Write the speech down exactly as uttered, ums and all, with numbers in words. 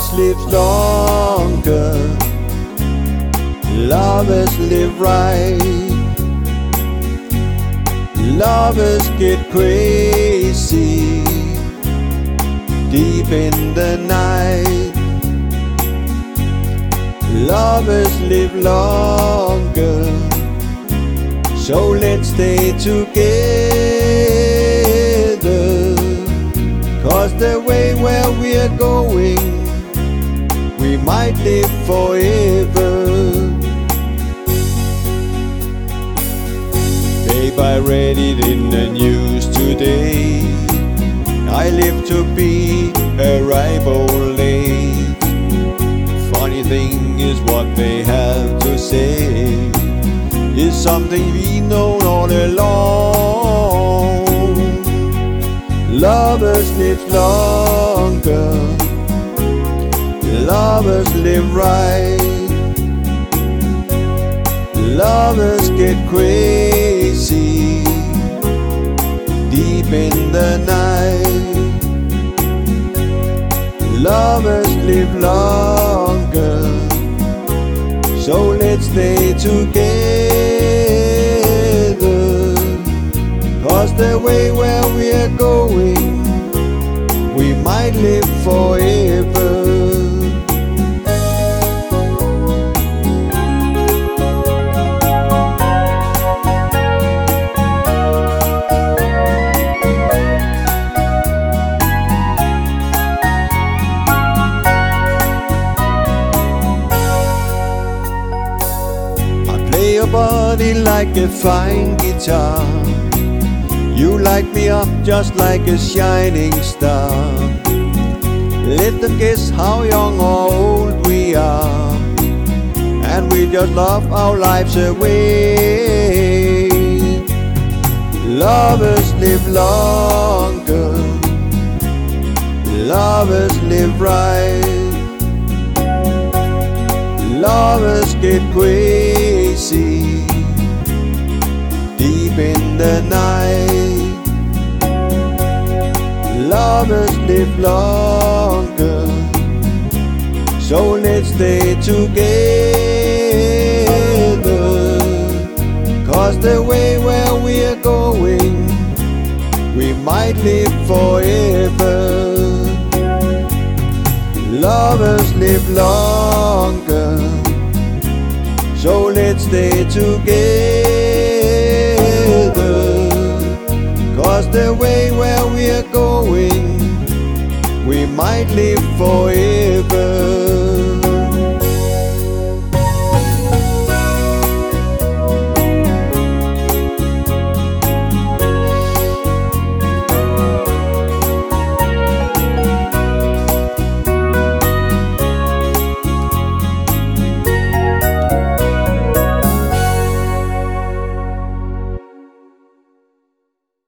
Lovers live longer, lovers live right. Lovers get crazy deep in the night. Lovers live longer, so let's stay together. 'Cause the way where we're going, we might live forever. Babe, I read it in the news today. I live to be a rival late. Funny thing is what they have to say is something we know all along. Lovers live longer, lovers live right. Lovers get crazy deep in the night. Lovers live longer, so let's stay together. 'Cause the way where we're going, we might live forever. Your body like a fine guitar. You light me up just like a shining star. Let them guess how young or old we are, and we just love our lives away. Lovers live longer, lovers live right. Lovers get crazy deep in the night. Lovers live longer, so let's stay together. 'Cause the way where we're going, we might live forever. Lovers live longer, so let's stay together. 'Cause the way where we're going, we might live forever.